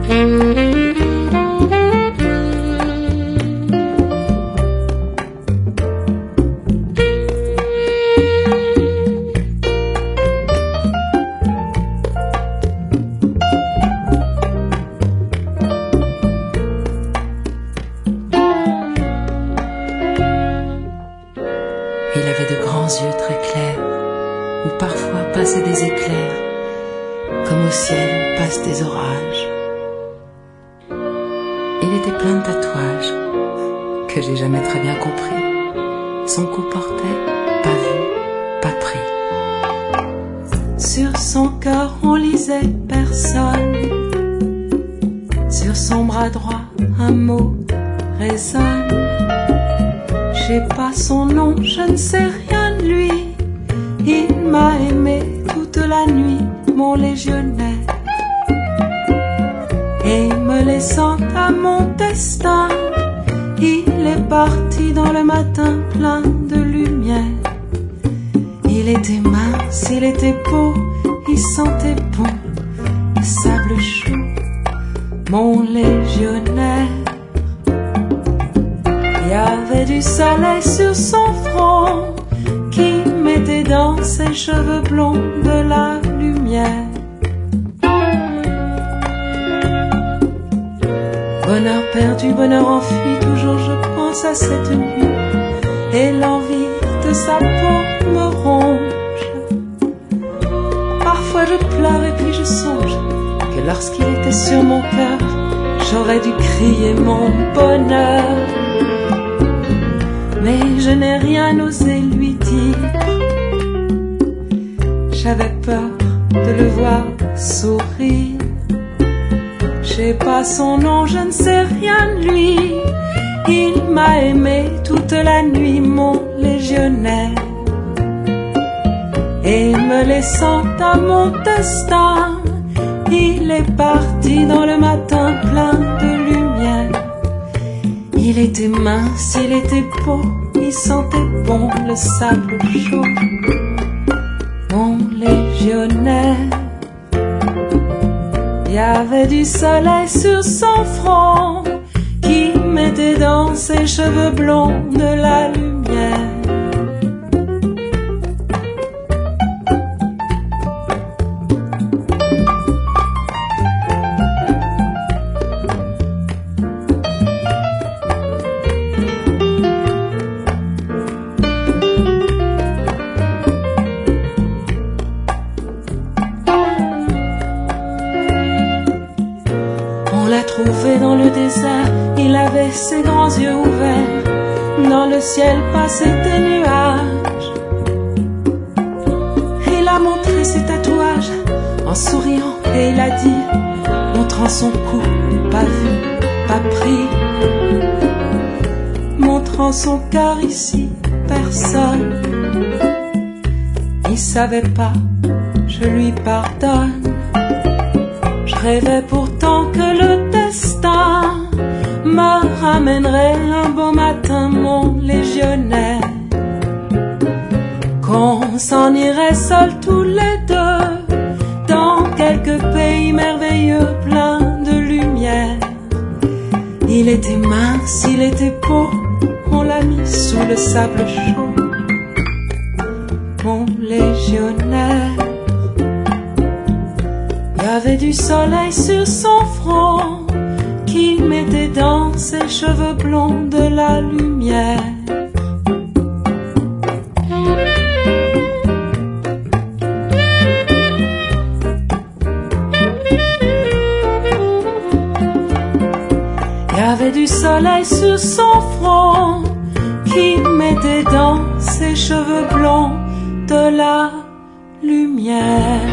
Il avait de grands yeux très clairs, où parfois passaient des éclairs, comme au ciel passent des orages. Il était plein de tatouages, que j'ai jamais très bien compris. Son cou portait, pas vu, pas pris. Sur son cœur on lisait personne, sur son bras droit un mot résonne. J'ai pas son nom, je ne sais rien de lui. Il m'a aimé toute la nuit, mon légionnaire. Et me laissant à mon destin, il est parti dans le matin plein de lumière. Il était mince, il était beau, il sentait bon le sable chaud, mon légionnaire. Il y avait du soleil sur son front qui mettait dans ses cheveux blonds de la lumière. Bonheur perdu, bonheur enfui, toujours je pense à cette nuit, et l'envie de sa peau me ronge. Parfois je pleure et puis je songe que lorsqu'il était sur mon cœur, j'aurais dû crier mon bonheur. Mais je n'ai rien osé lui dire. J'avais peur de le voir sourire. J'ai pas son nom, je ne sais rien de lui. Il m'a aimé toute la nuit, mon légionnaire. Et me laissant à mon destin, il est parti dans le matin plein de lumière. Il était mince, il était beau, il sentait bon le sable chaud, mon légionnaire. Il y avait du soleil sur son front qui mettait dans ses cheveux blonds de la lumière. Trouvé dans le désert, il avait ses grands yeux ouverts, dans le ciel passaient des nuages. Il a montré ses tatouages en souriant et il a dit, montrant son cou, pas vu, pas pris, montrant son cœur ici, personne. Il savait pas, je lui pardonne. Je rêvais pourtant que le destin me ramènerait un beau matin, mon légionnaire. Qu'on s'en irait seuls tous les deux dans quelques pays merveilleux pleins de lumière. Il était mince, il était beau, on l'a mis sous le sable chaud, mon légionnaire. Il y avait du soleil sur son front qui mettait dans ses cheveux blonds de la lumière. Il y avait du soleil sur son front qui mettait dans ses cheveux blonds de la lumière.